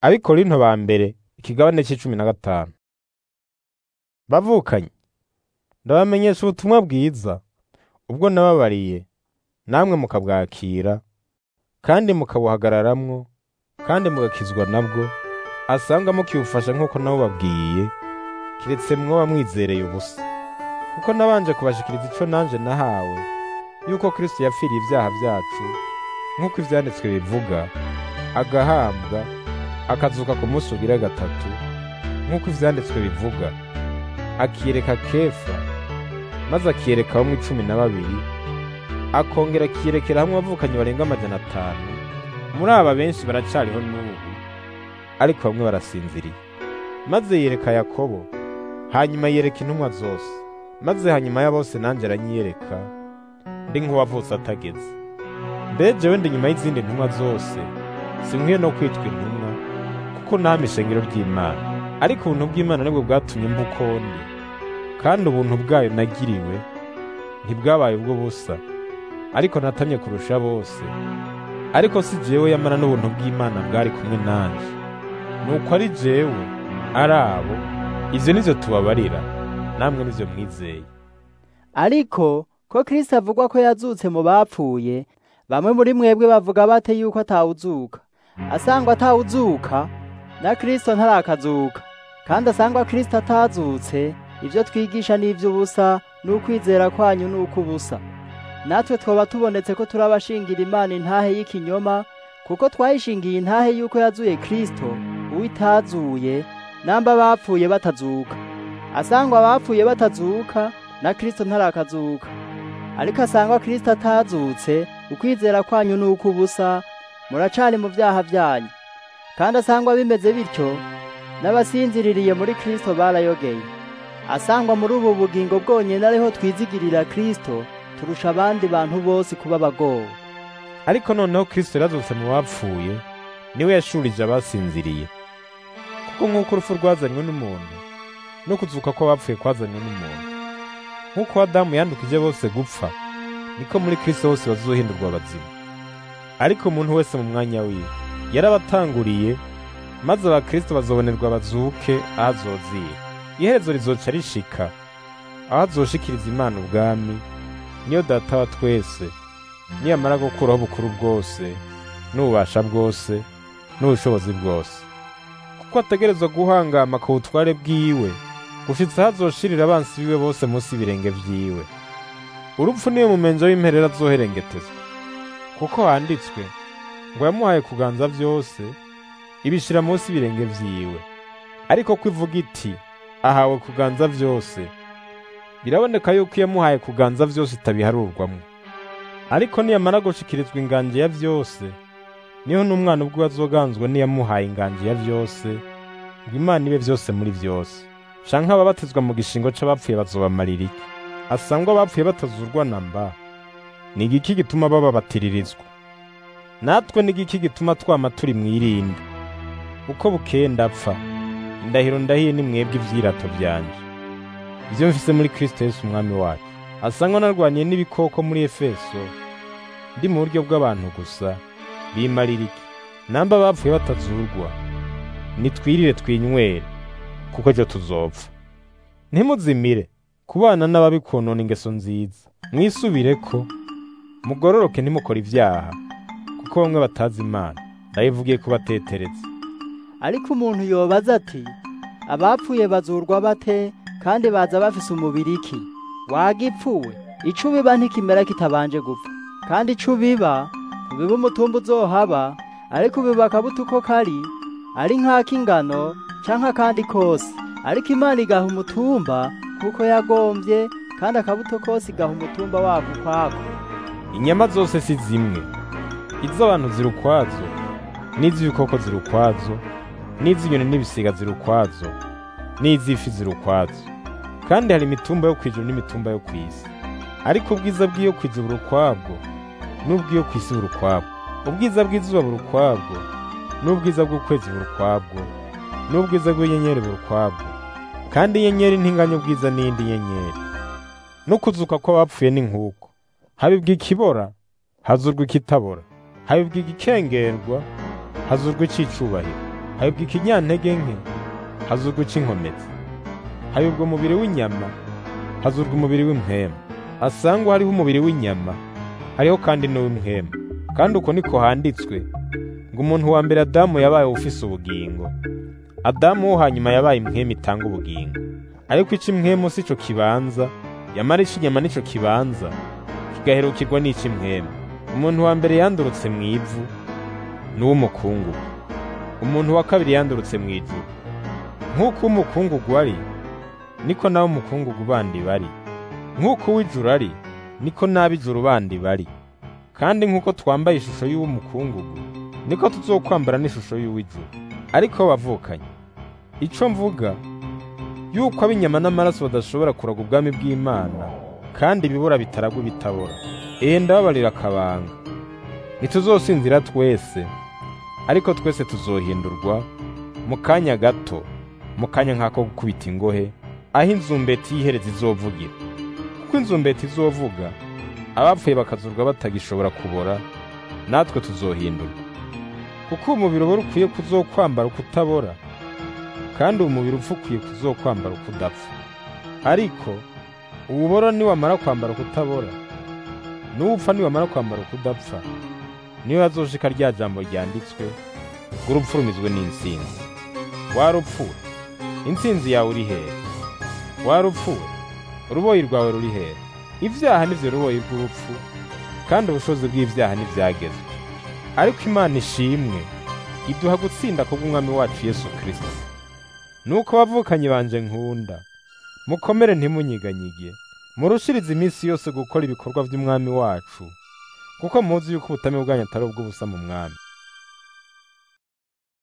Abikorinto ba mbere ikigabane c'15. Bavukanye, ndabamenyesha ubutumwa bwiza ubwo nababariye, namwe mukabwakira kandi mukabuhagararamwo kandi mugakizwa nabwo, asanga mukibufasha nk'uko nabo babwiye, kiretse mwoba mwizereye ubusa. Kuko nabanje kubashikiriza ico nanje nahawe, yuko Kristo yapfiriye ivyaha vyacu nk'uko ivyanditswe bivuga, agahambwa, akazuka ku munsi ugira gatatu nk'uko ivyanditswe bivuga, akiyereka Kefa, maze akiyereka bamwe 12, akongera akiyerekera hamwe abavukanyi barenga 500. Muri aba benshi baracariho n'ubu, ariko bamwe barasinziriye. Maze yereka Yakobo, hanyuma yereka intumwa zose, maze hanyuma ya bose nanje aranyiyereka, ndi nk'uwavutse atageze. Mbe jewe ndi nyuma y'izindi ntumwa zose, sinkwiye no kwitwa intumwa, kuko nahama ishengero ry'Imana. Ariko ubuntu bw'Imana nibwo bwatumye mba uko ndi, kandi ubuntu bwayo nagiriwe ntibwabaye ubwo busa, ariko natamye kurusha bose. Ariko si jewe yamana n'ubuntu bw'Imana bwari kumwe nanje. Nuko ari jewe, ari abo, ivyo nivyo tubabarira, namwe nivyo mwizeye. Ariko ko Kristo avugwa ko yazutse mu bapfuye, bamwe muri mwebwe bavuga bate yuko atawuzuka? Asangwa atawuzuka, na Kristo ntarakazuka. Kandi asangwa Kristo atazutse, ivyo twigisha n'ivy'ubusa, n'ukwizera kwanyu n'ukubusa. Natwe twoba tubonetse ko turabashingira Imana intahe y'ikinyoma, kuko twayishingiye intahe yuko yazuye Kristo, uwitazuye, namba bapfuye batazuka. Asangwa bapfuye batazuka, na Kristo ntarakazuka. Ariko asangwa Kristo atazutse, ukwizera kwanyu n'ukubusa, muracari mu vyaha vyanyu. Kandi asangwa bimeze bityo, n'abasinziririye muri Kristo barayogeye. Asangwa muri ubu bugingo bwonyene ariho twizigirira Kristo, turusha abandi bantu bose kuba bagowe. Ariko noneho Kristo yarazutse mu bapfuye, niwe yashurije abasinziriye. Kuko nk'uko urupfu rwazanywe n'umuntu, no kuzuka kw'abapfuye kwazanywe n'umuntu. Nk'uko Adamu yandukije bose gupfa, niko muri Kristo bose bazohindurwa abazima. Ariko umuntu wese mu mwanya wiwe yarabatanguriye, maze abakristo bazobonerwa bazuke aho azoziye. Iherezo rizoca rishika, aho azoshikiriza Imana ubwami, niyo Data wa twese, niyamara gukuraho ubukuru bwose, n'ububasha bwose, n'ubushobozi bwose. Kuko ategerezwa guhangama ku butware bwiwe, gushitsa aho azoshirira abansi biwe bose munsi y'ibirenge vyiwe. Urupfu niwe mumenja w'imperera azoherengetezwa. Kuko handitswe ngo yamuhaye kuganza vyose, ibishira munsi y'ibirenge vyiwe. Ariko ko ivuga iti ahawe kuganza vyose, biraboneka yuko yamuhaye kuganza vyose itabiharurwamwo. Ariko niyamara gushikirizwa inganje ya vyose, niho n'umwana ubwo azoganzwa niyamuhaye inganje ya vyose, ngo Imana ibe vyose muri vyose. Canke ababatizwa mu gishingo c'abapfuye bazobamarira iki? Asangwa abapfuye batazurwa namba, ni igiki gituma bababatiririzwa? Natwe ni igiki gituma twama turi mwirinde? Uko bukeye ndapfa, indahiro ndahiye ni mwebwe ivyirato vyanje. Ivyo mfise muri Kristo Yesu umwami wacu. Asangwa narwaniye n'ibikoko muri Efeso, ndi mu buryo bw'abantu gusa, bimarira iki? Namba bapfuye batazurwa, nitwirire twinywere, kuko ejo tuzopfa. Ntimuzimire kubana n'ababi konona ingeso nziza. Mwisubireko, mugororoke ntimukora ivyaha, kuko bamwe batazi Imana. Ndayivugiye kubatetereza. Ariko umuntu yobaza ati, abapfuye bazurwa bate, kandi baza bafise umubiri iki? Wagipfuwe, ico biba ntikimera kitabanje gupfa. Kandi ico biba, ubiba umutumba uzohaba, ariko ubiba akabuto uko kari, ari nk'ak'ingano, canke akandi kose. Ariko Imana igaha umutumba kuko yagomvye, kandi akabuto kose igaha umutumba wako ukwako. Inyama zose si zimwe, iz'abantu ziri ukwazo, n'iz'ibikoko ziri ukwazo, n'iz'inyoni n'ibisiga ziri ukwazo, n'iz'ifi ziri ukwazo. Kandi hari imitumba yo kw'ijuru n'imitumba yo kw'isi. Ariko ubwiza bw'iyo kw'ijuru buri ukwabwo, n'ubw'iyo kw'isi buri ukwabwo. Ubwiza bw'izuba buri ukwabwo, n'ubwiza bw'ukwezi buri ukwabwo, n'ubwiza bw'inyenyeri buri ukwabwo. Kandi inyenyeri ntinganya ubwiza n'iyindi nyenyeri. No kuzuka kw'abapfuye ni nk'uko. Habibwa ikibora, hazurwa ikitabora. Habibwa igikengerwa, hazurwa icicubahiro. hayubwa ikinyantege nke, hazurwa ic'inkomezi. Hayubwa umubiri w'inyama, hazurwa umubiri w'impwemu. Asangwa hariho umubiri w'inyama, hariho kandi n'uw'impwemu. Kandi uko niko handitswe ngo umuntu wa mbere Adamu yabaye ufise ubugingo, Adamu wo hanyuma yabaye impwemu itanga ubugingo. Ariko ic'impwemu si co kibanza, yamara ic'inyama nico kibanza, kigaherukirwa n'ic'impwemu. Umuntu wa mbere yandurutse mw'ivu, n'uw'umukungugu. Umuntu wa kabiri yandurutse mw'ijuru. Nk'uko umukungugu ari, niko nawe umukungugu bandi bari. Nk'uko uw'ijuru ari, niko n'ab'ijuru bandi bari. Kandi nk'uko twambaye ishusho y'uw'umukungugu, niko tuzokwambara n'ishusho y'uw'ijuru. Ariko bavukanye, ico mvuga, yuko ab'inyama n'amaraso badashobora kuraga ubwami bw'Imana, kandi ibibura bitaragwa ibitabora. Ndababarira akabanga. Ntituzosinzira twese, ariko twese tuzohindurwa mu kanya gato, mu kanya nk'ako gukubita ingohe, aho inzumbeti y'ihereza izovugira. Kuko inzumbeti izovuga, abapfuye bakazurwa batagishobora kubora, natwe tuzohindurwa. Kuko umubiri ubora ukwiye kuzokwambara ukutabora, kandi umubiri upfa ukwiye kuzokwambara ukudapfa. Ariko uwubora niwamara kwambara ukutabora, n'uwupfa niwamara kwambara ukudapfa, niwe hazoshika rya jambo ryanditswe ngo urupfu rumizwe n'intsinzi. Warupfuwe, intsinzi yawe uri hehe? Warupfuwe, uruboyi rwawe ruri hehe? Ivyaha nivyo ruboyi rw'urupfu, kandi ubushobozi bw'ivyaha ntivyagezwe. Ariko Imana ishimwe iduha gutsinda kubw'Umwami wacu Yesu Kristo. Nuko bavukanye banje nkunda, mukomere ntimunyiganyige, murushirize iminsi yose gukora ibikorwa vy'Umwami wacu, kuko muzi yuko ubutame bwanyu atari ubw'ubusa mu Mwami.